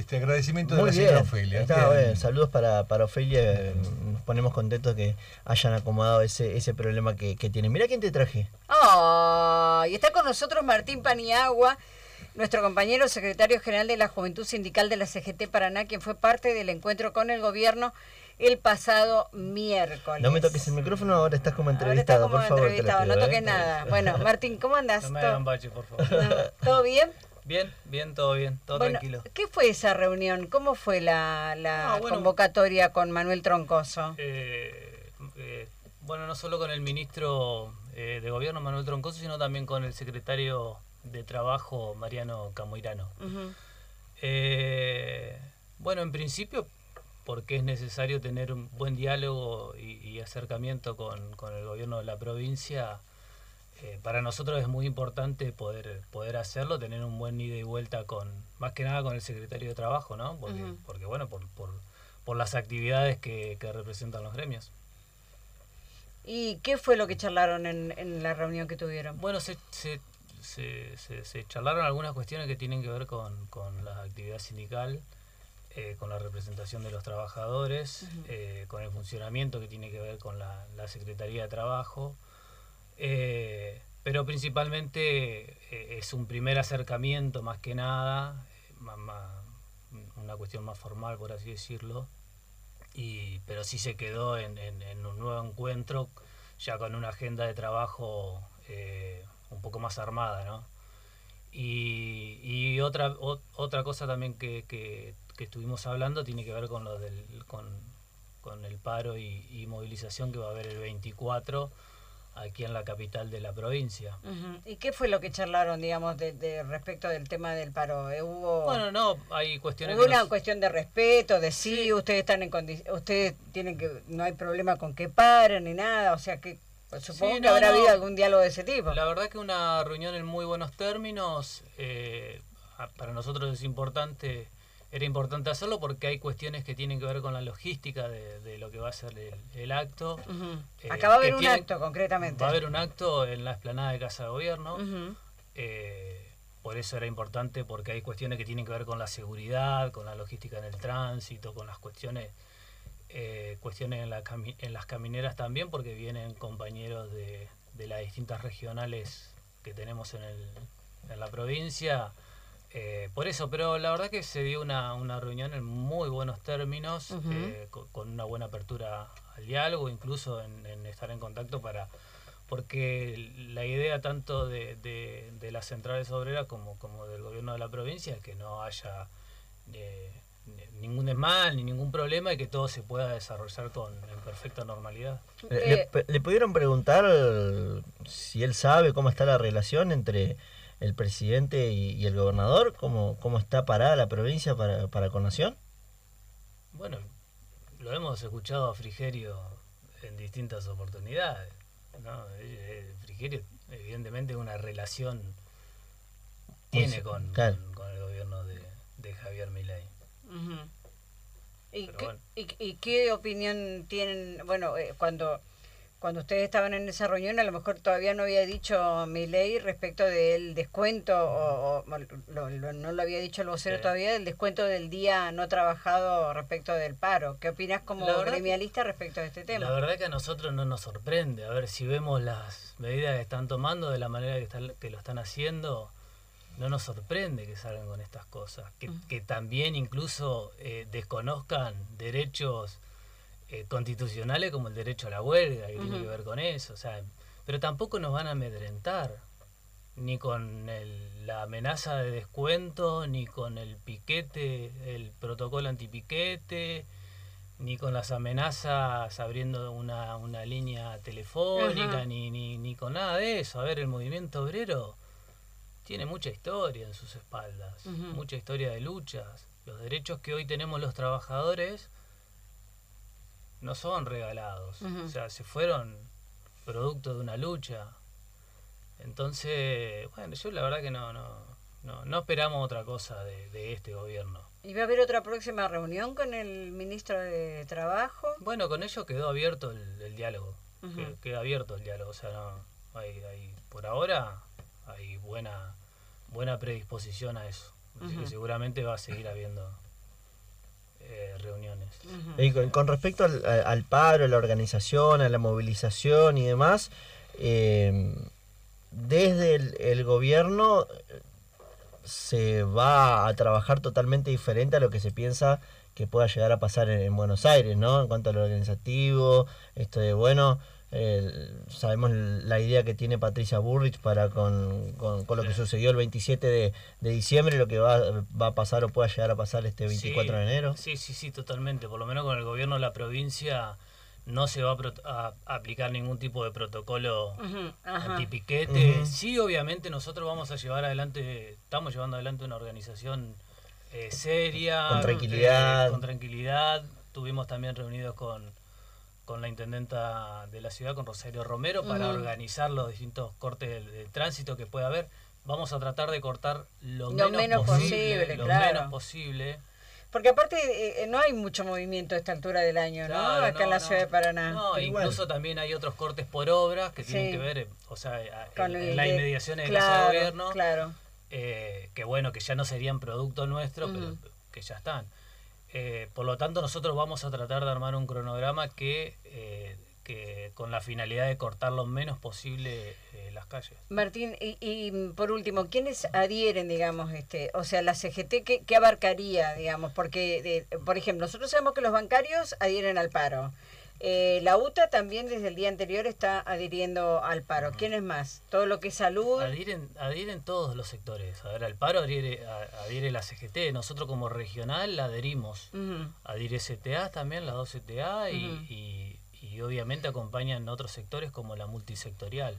agradecimiento de Muy la señora bien. Ofelia. Está bien. Saludos para Ofelia. Nos ponemos contentos que hayan acomodado ese problema que tienen. Mirá quién te traje. Y está con nosotros Martín Paniagua, nuestro compañero secretario general de la Juventud Sindical de la CGT Paraná, quien fue parte del encuentro con el gobierno el pasado miércoles. No me toques el micrófono, ahora estás como entrevistado, por favor. No toques nada. Bueno, Martín, ¿cómo andás? No me hagan bache, por favor. ¿Todo bien? Bien, todo tranquilo. ¿Qué fue esa reunión? ¿Cómo fue la convocatoria con Manuel Troncoso? No solo con el ministro de Gobierno, Manuel Troncoso, sino también con el secretario de Trabajo, Mariano Camoirano. En principio, porque es necesario tener un buen diálogo y acercamiento con el gobierno de la provincia. Para nosotros es muy importante poder hacerlo, tener un buen ida y vuelta más que nada con el secretario de Trabajo, ¿no? Porque por las actividades que representan los gremios. ¿Y qué fue lo que charlaron en la reunión que tuvieron? Bueno, se charlaron algunas cuestiones que tienen que ver con la actividad sindical, con la representación de los trabajadores, con el funcionamiento que tiene que ver con la Secretaría de Trabajo. Pero principalmente es un primer acercamiento más que nada, una cuestión más formal, por así decirlo, pero sí se quedó en un nuevo encuentro ya con una agenda de trabajo un poco más armada, ¿no? Y otra cosa también que estuvimos hablando tiene que ver con con el paro y movilización que va a haber el 24 aquí en la capital de la provincia. ¿Y qué fue lo que charlaron, digamos, de respecto del tema del paro? Hay cuestiones. Hubo una cuestión de respeto, de sí, ustedes están ustedes tienen que, no hay problema con que paren ni nada, o sea que supongo que habrá habido algún diálogo de ese tipo. La verdad que una reunión en muy buenos términos. Para nosotros era importante hacerlo porque hay cuestiones que tienen que ver con la logística de lo que va a ser el acto. Acá va a haber un acto, concretamente. Va a haber un acto en la explanada de Casa de Gobierno. Por eso era importante, porque hay cuestiones que tienen que ver con la seguridad, con la logística en el tránsito, con las cuestiones en las camineras también, porque vienen compañeros de las distintas regionales que tenemos en la provincia. Por eso, pero la verdad que se dio una reunión en muy buenos términos, con una buena apertura al diálogo, incluso en estar en contacto porque la idea tanto de las centrales obreras como del gobierno de la provincia es que no haya ningún desmán ni ningún problema y que todo se pueda desarrollar en perfecta normalidad. ¿Le pudieron preguntar si él sabe cómo está la relación entre el presidente y el gobernador? ¿Cómo está parada la provincia para con Nación? Bueno, lo hemos escuchado a Frigerio en distintas oportunidades, ¿no? Frigerio evidentemente una relación tiene con el gobierno de Javier Milei. ¿Y qué opinión tienen? Cuando ustedes estaban en esa reunión, a lo mejor todavía no había dicho Milei respecto del descuento, no lo había dicho el vocero todavía, del descuento del día no trabajado respecto del paro. ¿Qué opinas como gremialista respecto a este tema? La verdad que a nosotros no nos sorprende. A ver, si vemos las medidas que están tomando de la manera que lo están haciendo, no nos sorprende que salgan con estas cosas. Que también incluso desconozcan derechos constitucionales como el derecho a la huelga, que tiene que ver con eso, o sea, pero tampoco nos van a amedrentar ni con la amenaza de descuento, ni con el piquete, el protocolo antipiquete, ni con las amenazas abriendo una línea telefónica, ni con nada de eso. A ver, el movimiento obrero tiene mucha historia en sus espaldas, mucha historia de luchas. Los derechos que hoy tenemos los trabajadores no son regalados, o sea, se fueron producto de una lucha. Entonces, yo la verdad que no esperamos otra cosa de este gobierno. ¿Y va a haber otra próxima reunión con el ministro de Trabajo? Bueno, con ello quedó abierto el diálogo, queda abierto el diálogo, o sea, por ahora hay buena predisposición a eso, así que seguramente va a seguir habiendo reuniones. Y con respecto al paro, a la organización, a la movilización y demás, desde el gobierno se va a trabajar totalmente diferente a lo que se piensa que pueda llegar a pasar en Buenos Aires, ¿no? En cuanto a lo organizativo, esto de, bueno, sabemos la idea que tiene Patricia Bullrich para con lo que sucedió el 27 de diciembre, lo que va a pasar o pueda llegar a pasar este 24 de enero. Sí, totalmente. Por lo menos con el gobierno de la provincia no se va a aplicar ningún tipo de protocolo antipiquete. Sí, obviamente nosotros estamos llevando adelante una organización seria, con tranquilidad. Con tranquilidad. Tuvimos también reunidos con la intendenta de la ciudad, con Rosario Romero, para organizar los distintos cortes de tránsito que pueda haber. Vamos a tratar de cortar lo menos posible. Porque aparte no hay mucho movimiento a esta altura del año, ¿no? Claro, acá en la ciudad de Paraná. No, incluso también hay otros cortes por obras que tienen que ver, o sea, en las inmediaciones de la gobierno, que bueno, que ya no serían producto nuestro, pero que ya están. Por lo tanto, nosotros vamos a tratar de armar un cronograma que con la finalidad de cortar lo menos posible las calles. Martín, y por último, ¿quiénes adhieren, digamos, o sea, la CGT, qué abarcaría, digamos? Porque, por ejemplo, nosotros sabemos que los bancarios adhieren al paro. La UTA también desde el día anterior está adhiriendo al paro. ¿Quiénes más? Todo lo que es salud. Adhieren todos los sectores. A ver, al paro adhiere la CGT. Nosotros como regional la adherimos. Adhiere CTA también, las dos CTA, y obviamente acompañan otros sectores como la multisectorial.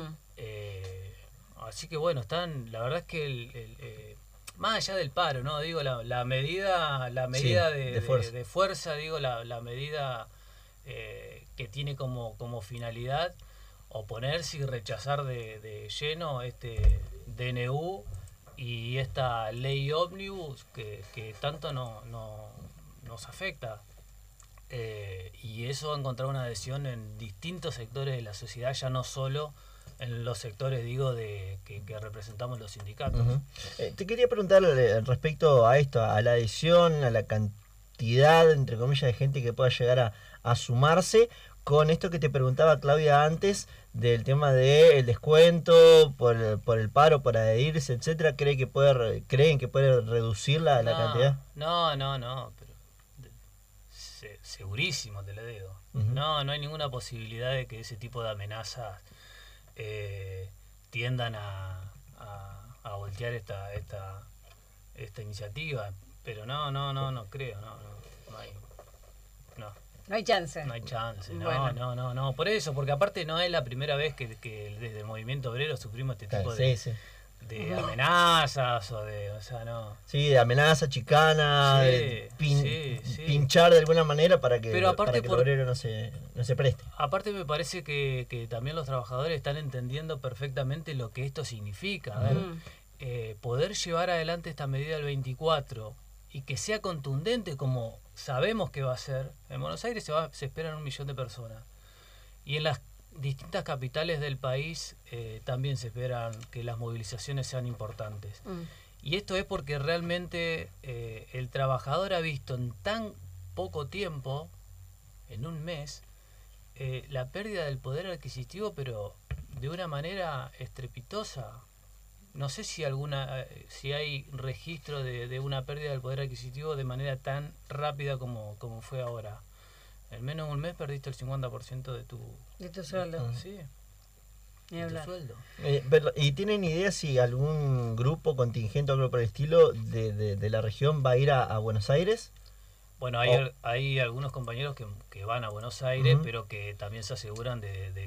Así que bueno, la verdad es que más allá del paro, ¿no? Digo, la medida de fuerza, digo, la medida que tiene como finalidad oponerse y rechazar de lleno este DNU y esta ley ómnibus que tanto nos afecta. Y eso va a encontrar una adhesión en distintos sectores de la sociedad, ya no solo en los sectores, digo, que representamos los sindicatos. Te quería preguntar respecto a esto, a la adhesión, a la cantidad, entre comillas, de gente que pueda llegar a sumarse, con esto que te preguntaba Claudia antes, del tema del descuento por el paro, por adherirse, etcétera. ¿Creen que puede reducir la cantidad? No, pero segurísimo te lo digo. No hay ninguna posibilidad de que ese tipo de amenazas tiendan a voltear esta iniciativa, pero no creo, no hay. No hay chance. No hay chance, Bueno. no, por eso, porque aparte no es la primera vez que desde el movimiento obrero sufrimos este tipo de amenazas o sea, no. Sí, de amenaza, chicana, pinchar de alguna manera para que el obrero no se preste. Aparte me parece que también los trabajadores están entendiendo perfectamente lo que esto significa. A ver, poder llevar adelante esta medida del 24 y que sea contundente como sabemos que va a ser. En Buenos Aires se esperan 1 millón de personas. Y en las distintas capitales del país también se esperan que las movilizaciones sean importantes. Y esto es porque realmente el trabajador ha visto en tan poco tiempo, en un mes, la pérdida del poder adquisitivo, pero de una manera estrepitosa. No sé si hay registro de una pérdida del poder adquisitivo de manera tan rápida como fue ahora. En menos de un mes perdiste el 50% de tu sueldo. Sí. De tu sueldo. ¿Y tienen idea si algún grupo, contingente o algo por el estilo de la región va a ir a Buenos Aires? Bueno, hay algunos compañeros que van a Buenos Aires, pero que también se aseguran de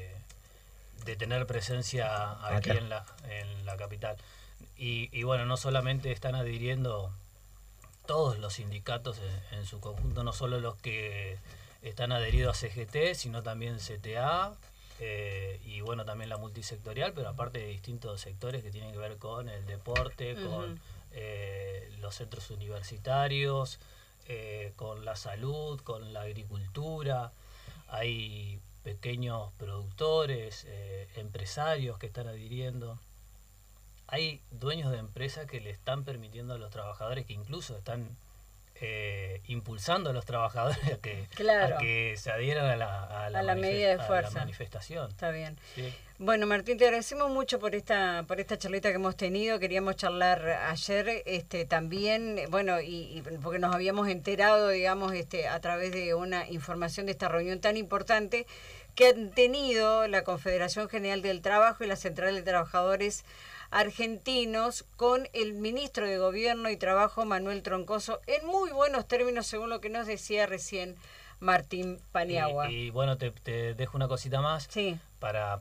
tener presencia aquí en la capital. Y bueno, no solamente están adhiriendo todos los sindicatos en su conjunto, no solo los que están adheridos a CGT, sino también CTA, y bueno, también la multisectorial, pero aparte de distintos sectores que tienen que ver con el deporte, con los centros universitarios, con la salud, con la agricultura. Hay pequeños productores, empresarios que están adhiriendo. Hay dueños de empresas que le están permitiendo a los trabajadores, que incluso están impulsando a los trabajadores a que, Claro. a que se adhieran a la medida de a la fuerza. manifestación. Está bien. Sí. Bueno, Martín, te agradecemos mucho por esta charlita que hemos tenido. Queríamos charlar ayer también, bueno, y porque nos habíamos enterado, digamos, a través de una información de esta reunión tan importante que han tenido la Confederación General del Trabajo y la Central de Trabajadores Argentinos con el ministro de Gobierno y Trabajo, Manuel Troncoso, en muy buenos términos, según lo que nos decía recién Martín Paniagua. Y bueno, te dejo una cosita más. Sí. Para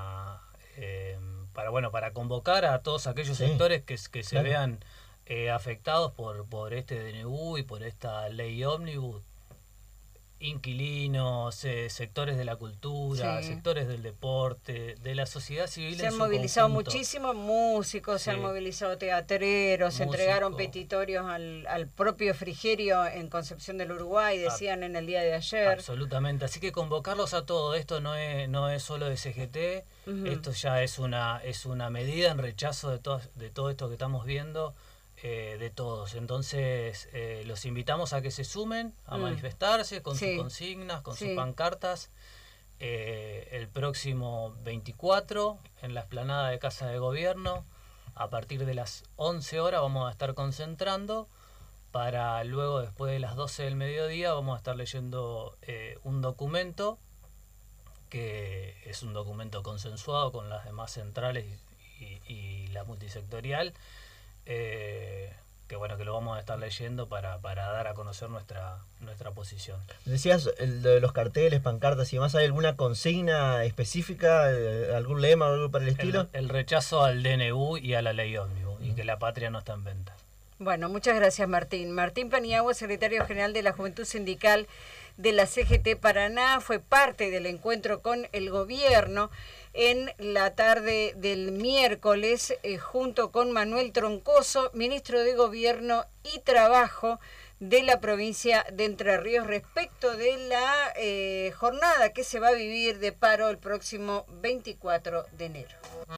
convocar a todos aquellos sectores que se claro. vean afectados por este DNU y por esta ley ómnibus, inquilinos, sectores de la cultura, Sí. sectores del deporte, de la sociedad civil. Se en han su movilizado conjunto. muchísimos músicos, se Sí. han movilizado teatreros, se Músico. entregaron petitorios al propio Frigerio en Concepción del Uruguay, decían en el día de ayer. Absolutamente, así que convocarlos a todo esto no es solo de CGT, esto ya es una medida en rechazo de todo esto que estamos viendo, de todos. Entonces los invitamos a que se sumen a manifestarse con sus consignas, con sus pancartas, el próximo 24 en la explanada de Casa de Gobierno. A partir de las 11 horas vamos a estar concentrando, para luego, después de las 12 del mediodía, vamos a estar leyendo un documento que es un documento consensuado con las demás centrales y la multisectorial, que bueno, que lo vamos a estar leyendo para dar a conocer nuestra posición. Decías de los carteles, pancartas y demás, ¿hay alguna consigna específica, algún lema o algo para el estilo? El rechazo al DNU y a la ley ómnibus, y que la patria no está en venta. Bueno, muchas gracias, Martín. Martín Paniagua, secretario general de la Juventud Sindical de la CGT Paraná, fue parte del encuentro con el gobierno en la tarde del miércoles, junto con Manuel Troncoso, ministro de Gobierno y Trabajo de la provincia de Entre Ríos, respecto de la jornada que se va a vivir de paro el próximo 24 de enero.